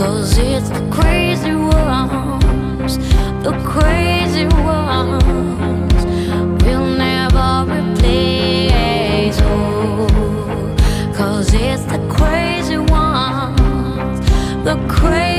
'Cause it's the crazy ones, the crazy ones will never replace. Oh, 'cause it's the crazy ones, the crazy